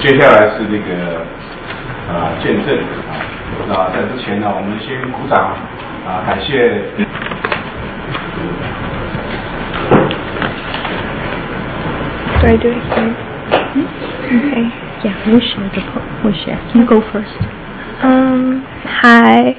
接下来是见证那在之前呢，我们先鼓掌感谢。 Do I do it here? Okay. Yeah, we'll share. You go first. Hi.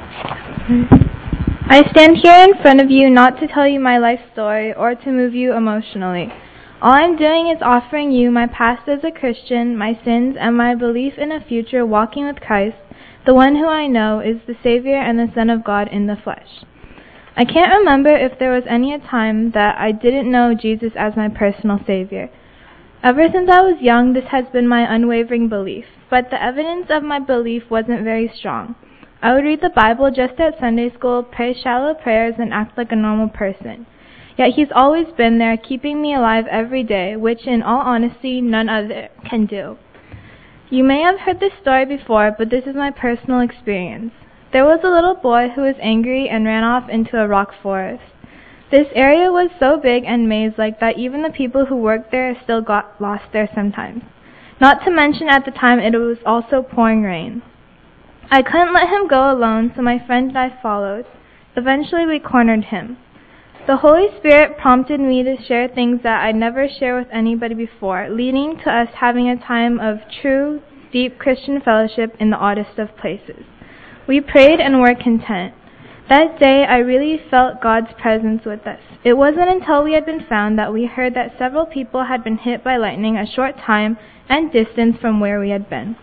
I stand here in front of you not to tell you my life story or to move you emotionally. All I'm doing is offering you my past as a Christian, my sins, and my belief in a future walking with Christ, the one who I know is the Savior and the Son of God in the flesh. I can't remember if there was any time that I didn't know Jesus as my personal Savior. Ever since I was young, this has been my unwavering belief, but the evidence of my belief wasn't very strong. I would read the Bible just at Sunday school, pray shallow prayers, and act like a normal person. Yet He's always been there, keeping me alive every day, which in all honesty, none other can do. You may have heard this story before, but this is my personal experience. There was a little boy who was angry and ran off into a rock forest. This area was so big and maze-like that even the people who worked there still got lost there sometimes. Not to mention at the time it was also pouring rain. I couldn't let him go alone, so my friend and I followed. Eventually we cornered him. The Holy Spirit prompted me to share things that I'd never shared with anybody before, leading to us having a time of true, deep Christian fellowship in the oddest of places. We prayed and were content. That day I really felt God's presence with us. It wasn't until we had been found that we heard that several people had been hit by lightning a short time and distance from where we had been.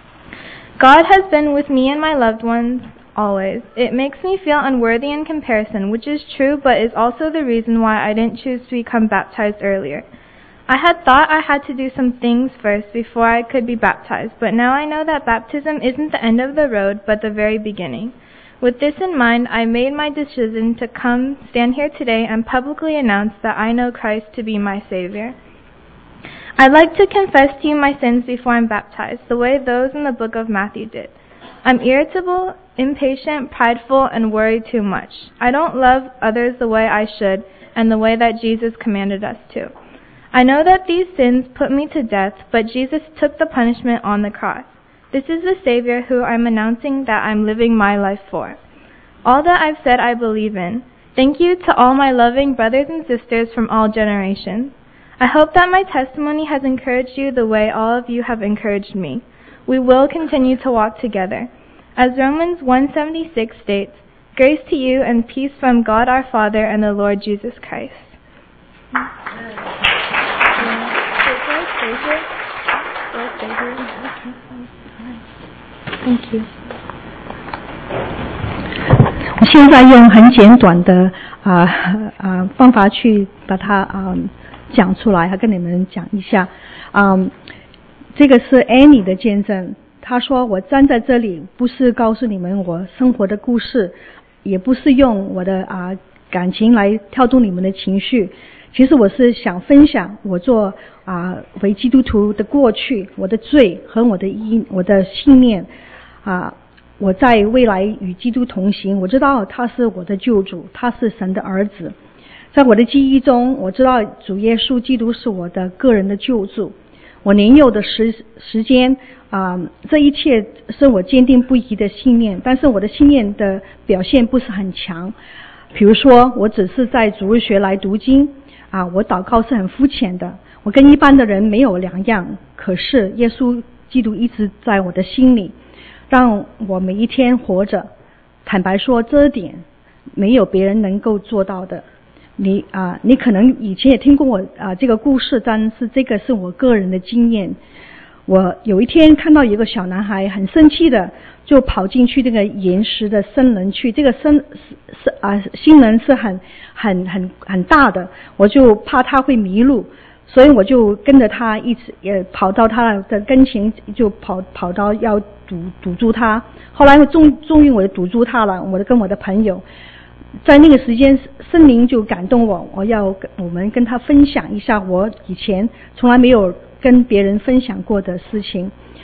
God has been with me and my loved ones always. It makes me feel unworthy in comparison, which is true, but is also the reason why I didn't choose to become baptized earlier. I had thought I had to do some things first before I could be baptized, but now I know that baptism isn't the end of the road, but the very beginning. With this in mind, I made my decision to come stand here today and publicly announce that I know Christ to be my Savior. I'd like to confess to you my sins before I'm baptized, the way those in the book of Matthew did. I'm irritable, impatient, prideful, and worry too much. I don't love others the way I should and the way that Jesus commanded us to. I know that these sins put me to death, but Jesus took the punishment on the cross. This is the Savior who I'm announcing that I'm living my life for. All that I've said I believe in. Thank you to all my loving brothers and sisters from all generations. I hope that my testimony has encouraged you the way all of you have encouraged me. We will continue to walk together. As Romans 1:76 states, grace to you and peace from God our Father and the Lord Jesus Christ. Thank you. 我现在用很简短的方法去把它讲出来，跟你们讲一下。这个是 Annie 的见证。她说：“我站在这里，不是告诉你们我生活的故事，也不是用我的感情来调动你们的情绪。其实我是想分享我做为基督徒的过去，我的罪和我的信念我在未来与基督同行。我知道他是我的救主，他是神的儿子。在我的记忆中，我知道主耶稣基督是我的个人的救主。我年幼的时间这一切是我坚定不移的信念，但是我的信念的表现不是很强。比如说，我只是在主日学来读经我祷告是很肤浅的，我跟一般的人没有两样。可是耶稣基督一直在我的心里，让我每一天活着。坦白说，这点没有别人能够做到的。你可能以前也听过我这个故事，但是这个是我个人的经验。我有一天看到一个小男孩很生气的就跑进去这个岩石的森林去，这个森林是很大的，我就怕他会迷路，所以我就跟着他一直也跑到他的跟前，就跑到要堵住他。后来终于我堵住他了，跟我的朋友在那个时间，圣灵就感动我，我们跟他分享一下我以前从来没有跟别人分享过的事情。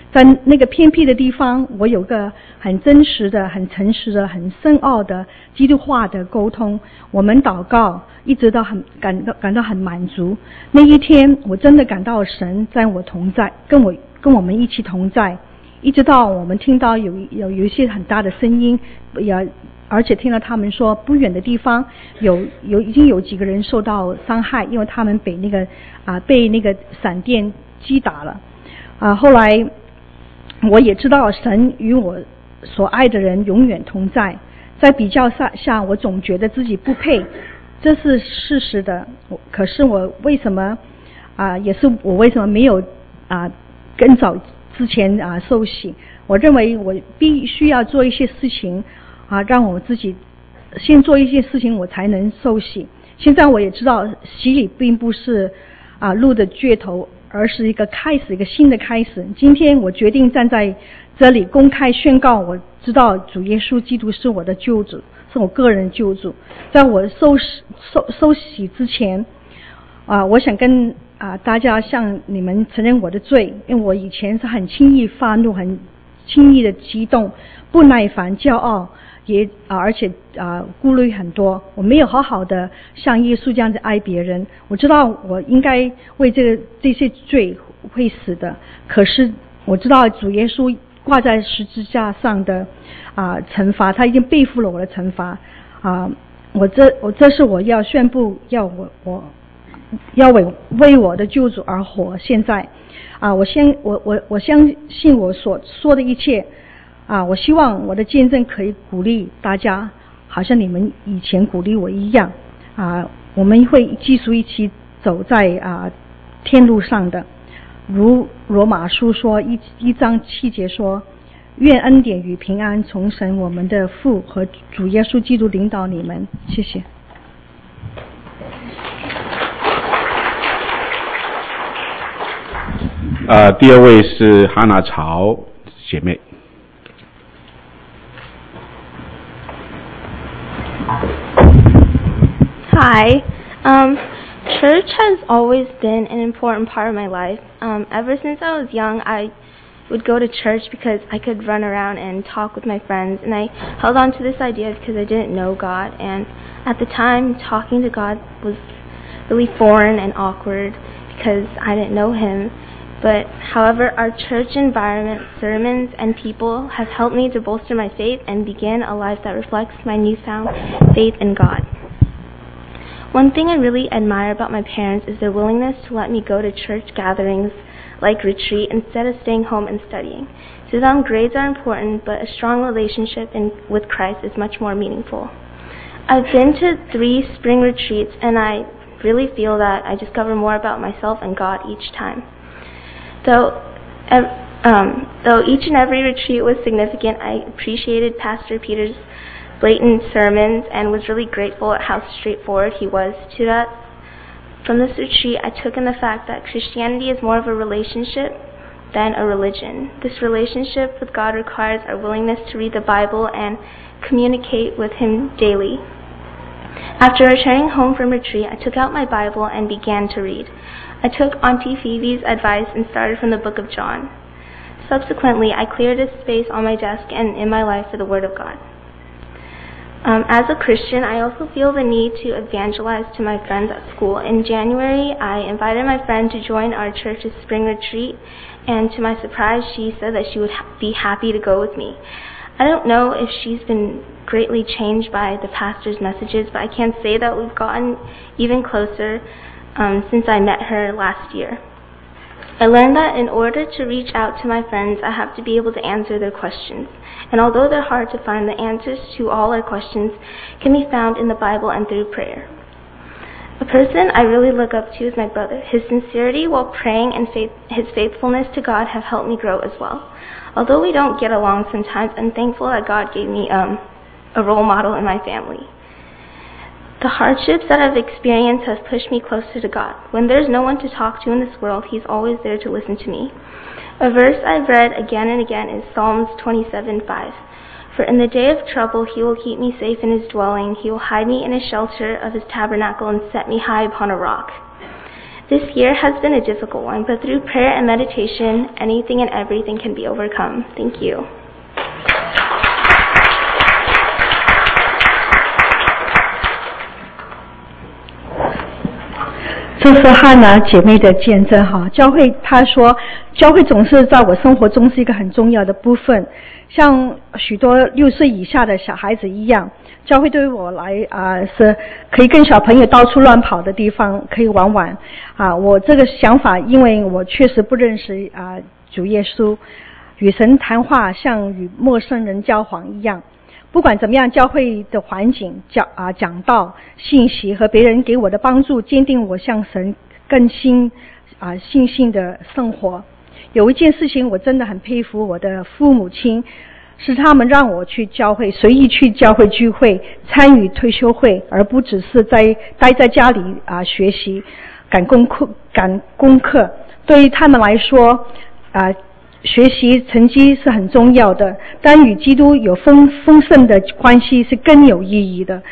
在那个偏僻的地方，我有个很真实的、很诚实的、很深奥的基督化的沟通。我们祷告，一直到感到很满足。那一天，我真的感到神在我同在，跟我们一起同在。一直到我们听到有一些很大的声音，而且听到他们说不远的地方已经有几个人受到伤害，因为他们被那个闪电击打了。后来我也知道神与我所爱的人永远同在。在比较下，我总觉得自己不配，这是事实的。可是我为什么也是我为什么没有更早之前受洗？我认为我必须要做一些事情让我自己先做一些事情，我才能受洗。现在我也知道洗礼并不是路的尽头，而是一个开始，一个新的开始。今天我决定站在这里公开宣告，我知道主耶稣基督是我的救主，是我个人救主。在我受洗之前我想跟大家向你们承认我的罪，因为我以前是很轻易发怒，很轻易的激动，不耐烦，骄傲，而且顾虑很多。我没有好好的像耶稣这样子爱别人。我知道我应该为这些罪会死的，可是我知道主耶稣挂在十字架上的惩罚，他已经背负了我的惩罚这是我要宣布，要为我的救主而活。现在我相信我所说的一切我希望我的见证可以鼓励大家，好像你们以前鼓励我一样我们会继续一起走在天路上的。如罗马书说1章7节说，愿恩典与平安从神我们的父和主耶稣基督领导你们。谢谢。 第二位是哈娜曹姐妹。 Hi. Church has always been an important part of my life. Ever since I was young, I would go to church because I could run around and talk with my friends, and I held on to this idea because I didn't know God, and at the time, talking to God was really foreign and awkward because I didn't know Him. But however, our church environment, sermons, and people have helped me to bolster my faith and begin a life that reflects my newfound faith in God. One thing I really admire about my parents is their willingness to let me go to church gatherings like retreat instead of staying home and studying. To them, grades are important, but a strong relationship with Christ is much more meaningful. I've been to 3 spring retreats, and I really feel that I discover more about myself and God each time. Though each and every retreat was significant, I appreciated Pastor Peter's blatant sermons and was really grateful at how straightforward he was to us. From this retreat, I took in the fact that Christianity is more of a relationship than a religion. This relationship with God requires our willingness to read the Bible and communicate with Him daily. After returning home from retreat, I took out my Bible and began to read. I took Auntie Phoebe's advice and started from the book of John. Subsequently, I cleared a space on my desk and in my life for the Word of God. As a Christian, I also feel the need to evangelize to my friends at school. In January, I invited my friend to join our church's spring retreat, and to my surprise, she said that she would be happy to go with me. I don't know if she's been greatly changed by the pastor's messages, but I can say that we've gotten even closer since I met her last year. I learned that in order to reach out to my friends, I have to be able to answer their questions. And although they're hard to find, the answers to all our questions can be found in the Bible and through prayer. A person I really look up to is my brother. His sincerity while praying and his faithfulness to God have helped me grow as well. Although we don't get along sometimes, I'm thankful that God gave me a role model in my family. The hardships that I've experienced have pushed me closer to God. When there's no one to talk to in this world, He's always there to listen to me. A verse I've read again and again is Psalms 27:5. For in the day of trouble He will keep me safe in His dwelling. He will hide me in a shelter of His tabernacle and set me high upon a rock. This year has been a difficult one, but through prayer and meditation, anything and everything can be overcome. Thank you. 这是汉娜姐妹的见证哈。教会她说，教会总是在我生活中是一个很重要的部分，像许多6岁以下的小孩子一样，教会对于我来是可以跟小朋友到处乱跑的地方，可以玩玩我这个想法，因为我确实不认识主耶稣，与神谈话像与陌生人交往一样。不管怎么样，教会的环境讲道信息和别人给我的帮助，坚定我向神更信心的生活。有一件事情我真的很佩服我的父母亲，是他们让我去教会，随意去教会聚会，参与退休会，而不只是待在家里学习赶功课。对于他们来说学习成绩是很重要的，但与基督有丰盛的关系是更有意义的。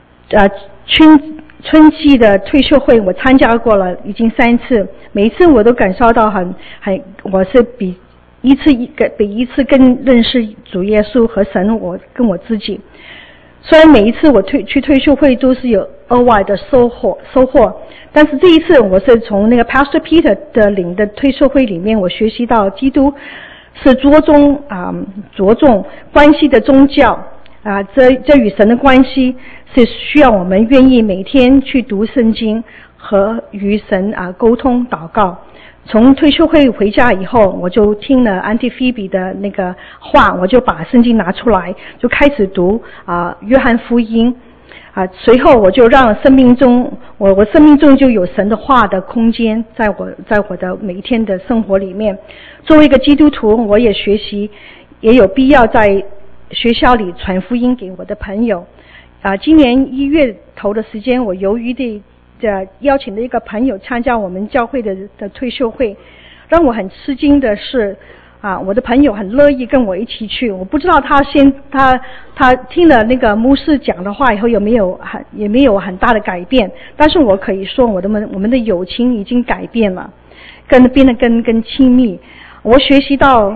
春季的退休会我参加过了，已经3次，每一次我都感受到我是比一次更认识主耶稣和神，我跟我自己。虽然每一次我去退休会都是有额外的收获，但是这一次我是从那个 Pastor Peter 的领的退休会里面，我学习到基督是着重关系的宗教这与神的关系是需要我们愿意每天去读圣经和与神沟通祷告。从退休会回家以后，我就听了 Auntie Phoebe 的那个话，我就把圣经拿出来，就开始读约翰福音随后我就让我生命中就有神的话的空间，在我的每一天的生活里面。作为一个基督徒，我也学习，也有必要在学校里传福音给我的朋友今年1月头的时间，我由于的邀请了一个朋友参加我们教会的退休会，让我很吃惊的是我的朋友很乐意跟我一起去。我不知道他听了那个牧师讲的话以后也没有很大的改变，但是我可以说我们的友情已经改变了，变得更亲密。我学习到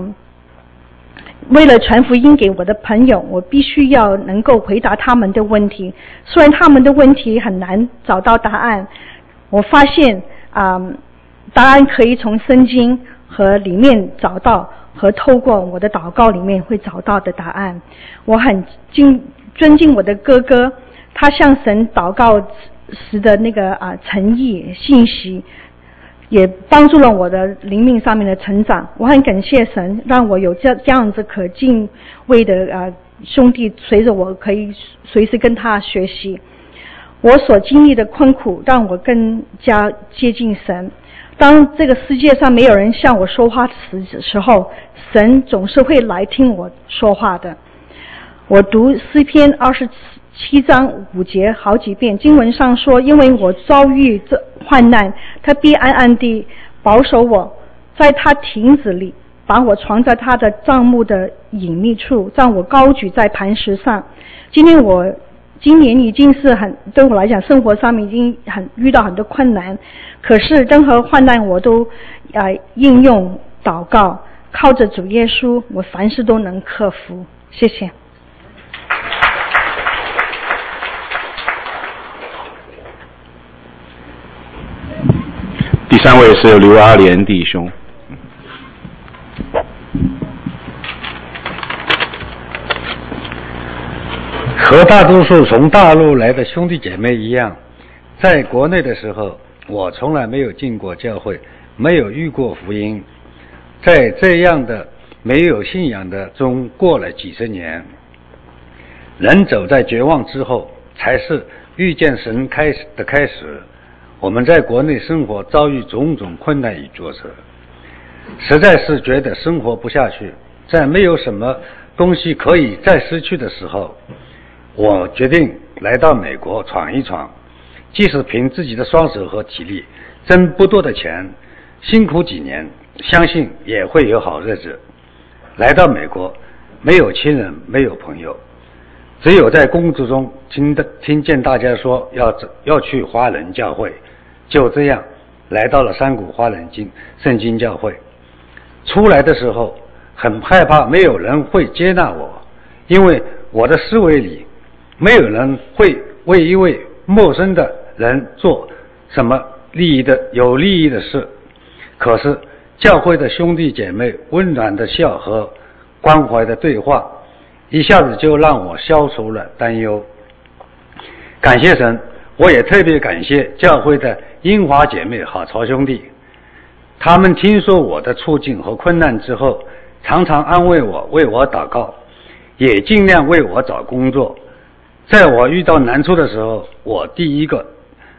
为了传福音给我的朋友，我必须要能够回答他们的问题，虽然他们的问题很难找到答案，我发现答案可以从圣经和里面找到，和透过我的祷告里面会找到的答案。我很尊敬我的哥哥，他向神祷告时的那个诚意信息，也帮助了我的灵命上面的成长。我很感谢神，让我有这样子可敬畏的兄弟，随着我可以随时跟他学习。我所经历的困苦让我更加接近神。当这个世界上没有人向我说话的时候，神总是会来听我说话的。我读诗篇27章5节好几遍，经文上说，因为我遭遇这患难，他必暗暗地保守我，在他亭子里把我藏在他的帐幕的隐秘处，让我高举在磐石上。今年已经是对我来讲生活上面已经遇到很多困难，可是任何患难我都应用祷告，靠着主耶稣，我凡事都能克服。谢谢。 第3位是刘阿莲弟兄。 和大多数从大陆来的兄弟姐妹一样，在国内的时候，我从来没有进过教会，没有遇过福音，在这样的没有信仰的中过了几十年。人走在绝望之后，才是遇见神开始。我们在国内生活遭遇种种困难与挫折，实在是觉得生活不下去，在没有什么东西可以再失去的时候，我决定来到美国闯一闯，即使凭自己的双手和体力，挣不多的钱，辛苦几年，相信也会有好日子。来到美国，没有亲人，没有朋友，只有在工作中听见大家说要去华人教会，就这样来到了山谷花莲圣经教会。出来的时候很害怕没有人会接纳我，因为我的思维里没有人会为一位陌生的人做什么有利益的事。可是教会的兄弟姐妹温暖的笑和关怀的对话，一下子就让我消除了担忧。感谢神，我也特别感谢教会的英华姐妹和曹兄弟，他们听说我的处境和困难之后，常常安慰我，为我祷告，也尽量为我找工作。在我遇到难处的时候，我第一个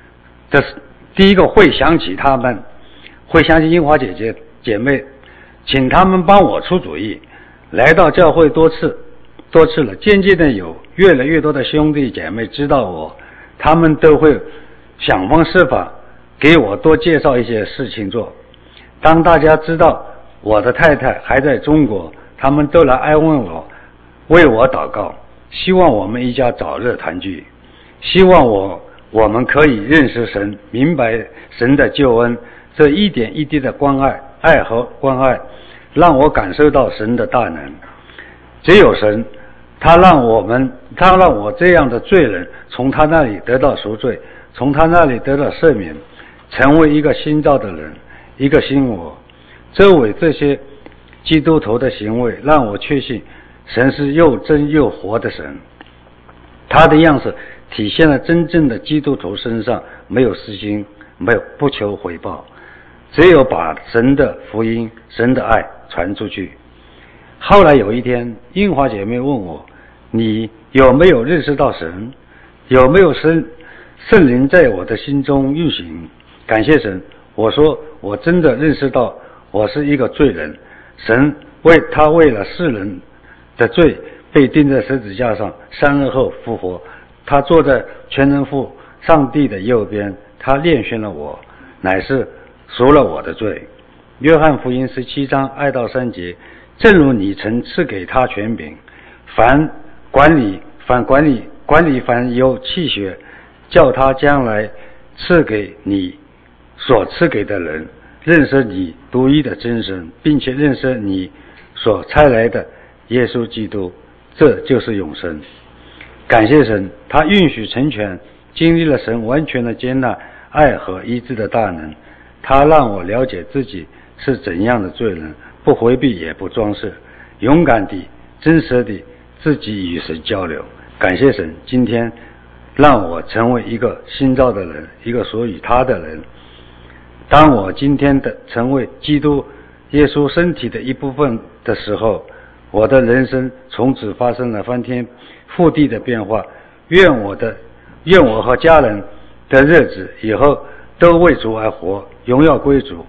会想起他们，会想起英华姐妹，请他们帮我出主意。来到教会多次了，渐渐的有越来越多的兄弟姐妹知道我，他们都会想方设法给我多介绍一些事情做。当大家知道我的太太还在中国，他们都来安慰我，为我祷告，希望我们一家早日团聚，希望我们可以认识神，明白神的救恩。这一点一滴的爱和关爱让我感受到神的大能。只有神，他让我这样的罪人从他那里得到赎罪，从他那里得到赦免，成为一个新造的人，一个新我。周围这些基督徒的行为让我确信神是又真又活的神，他的样式体现了真正的基督徒身上没有私心，没有不求回报，只有把神的福音，神的爱传出去。后来有一天，英华姐妹问我，你有没有认识到神？有没有圣灵在我的心中运行？感谢神，我说我真的认识到我是一个罪人，神为了世人的罪被钉在十字架上，3日后复活，他坐在全能父上帝的右边，他拣选了我，乃是赎了我的罪。约翰福音17章2到3节，正如你曾赐给他权柄，凡管理凡有气血，叫他将来赐给你所赐给的人，认识你独一的真神，并且认识你所差来的耶稣基督，这就是永生。感谢神，他允许成全，经历了神完全的接纳、爱和医治的大能。他让我了解自己是怎样的罪人，不回避也不装饰，勇敢地、真实地自己与神交流。感谢神，今天让我成为一个新造的人，一个属于他的人。当我今天的成为基督耶稣身体的一部分的时候，我的人生从此发生了翻天覆地的变化。愿我和家人的日子以后都为主而活，荣耀归主，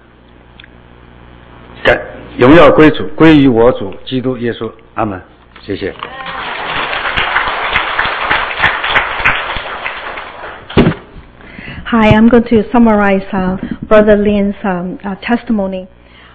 荣耀归主，归于我主基督耶稣。阿们。谢谢。 Hi, I'm going to summarize Brother Lin's testimony.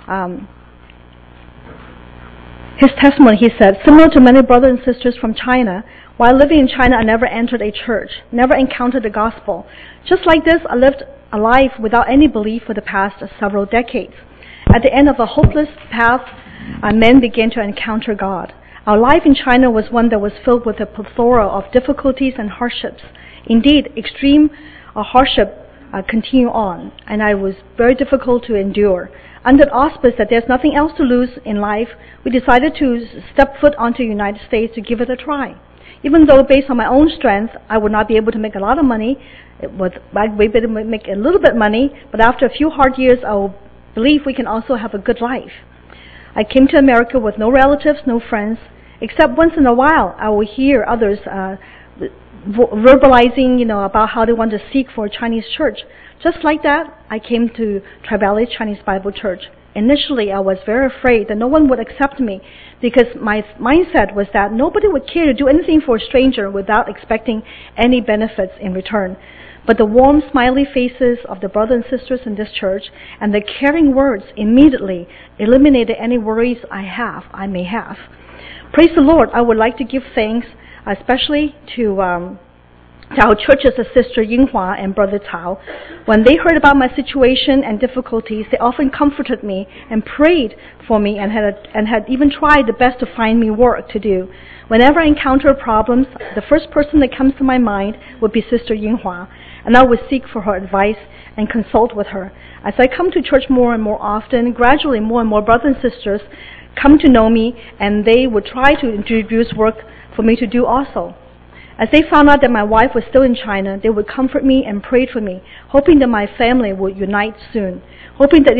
His testimony, he said, similar to many brothers and sisters from China, while living in China, I never entered a church, never encountered the gospel. Just like this, I lived a life without any belief for the past several decades. At the end of a hopeless path, men began to encounter God. Our life in China was one that was filled with a plethora of difficulties and hardships. Indeed, extreme hardship continue on, and it was very difficult to endure. Under the auspice that there's nothing else to lose in life, we decided to step foot onto the United States to give it a try. Even though based on my own strength, I would not be able to make a lot of money, I'd be able to make a little bit of money, but after a few hard years, I will believe we can also have a good life. I came to America with no relatives, no friends, except once in a while I will hear others verbalizing, about how they want to seek for a Chinese church. Just like that, I came to Tri-Valley Chinese Bible Church. Initially, I was very afraid that no one would accept me because my mindset was that nobody would care to do anything for a stranger without expecting any benefits in return. But the warm, smiley faces of the brothers and sisters in this church and the caring words immediately eliminated any worries I may have. Praise the Lord. I would like to give thanks especially to to our churches as Sister Yinghua and Brother Cao. When they heard about my situation and difficulties, they often comforted me and prayed for me and had even tried the best to find me work to do. Whenever I encounter problems, the first person that comes to my mind would be Sister Yinghua, and I would seek for her advice and consult with her. As I come to church more and more often, gradually more and more brothers and sisters come to know me, and they would try to introduce work for me to do also. As they found out that my wife was still in China, they would comfort me and pray for me, hoping that my family would unite soon, hoping that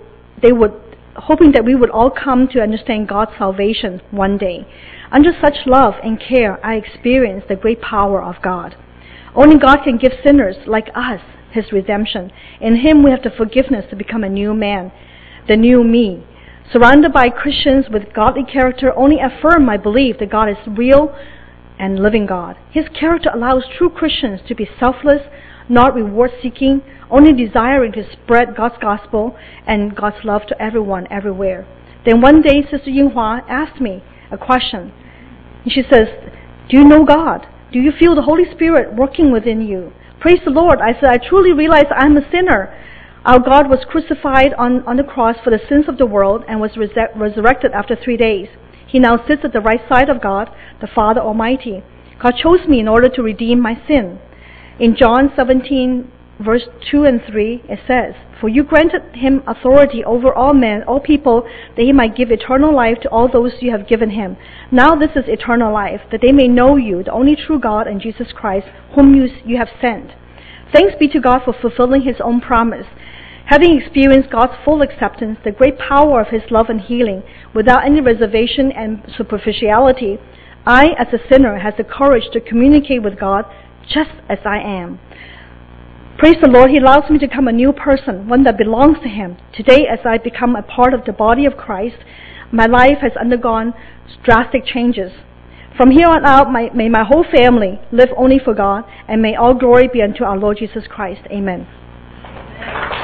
we would all come to understand God's salvation one day. Under such love and care, I experienced the great power of God. Only God can give sinners like us His redemption. In Him we have the forgiveness to become a new man, the new me. Surrounded by Christians with godly character only affirm my belief that God is real and living God. His character allows true Christians to be selfless, not reward-seeking, only desiring to spread God's gospel and God's love to everyone, everywhere. Then one day, Sister Yinghua asked me a question. And she says, "Do you know God? Do you feel the Holy Spirit working within you?" Praise the Lord. I said, "I truly realize I'm a sinner. Our God was crucified on the cross for the sins of the world and was resurrected after 3 days. He now sits at the right side of God, the Father Almighty. God chose me in order to redeem my sin." In John 17, verse 2 and 3, it says, "For you granted him authority over all men, all people, that he might give eternal life to all those you have given him. Now this is eternal life, that they may know you, the only true God, and Jesus Christ, whom you have sent." Thanks be to God for fulfilling His own promise. Having experienced God's full acceptance, the great power of His love and healing, without any reservation and superficiality, I, as a sinner, has the courage to communicate with God just as I am. Praise the Lord, He allows me to become a new person, one that belongs to Him. Today, as I become a part of the body of Christ, my life has undergone drastic changes. From here on out, may my whole family live only for God, and may all glory be unto our Lord Jesus Christ. Amen.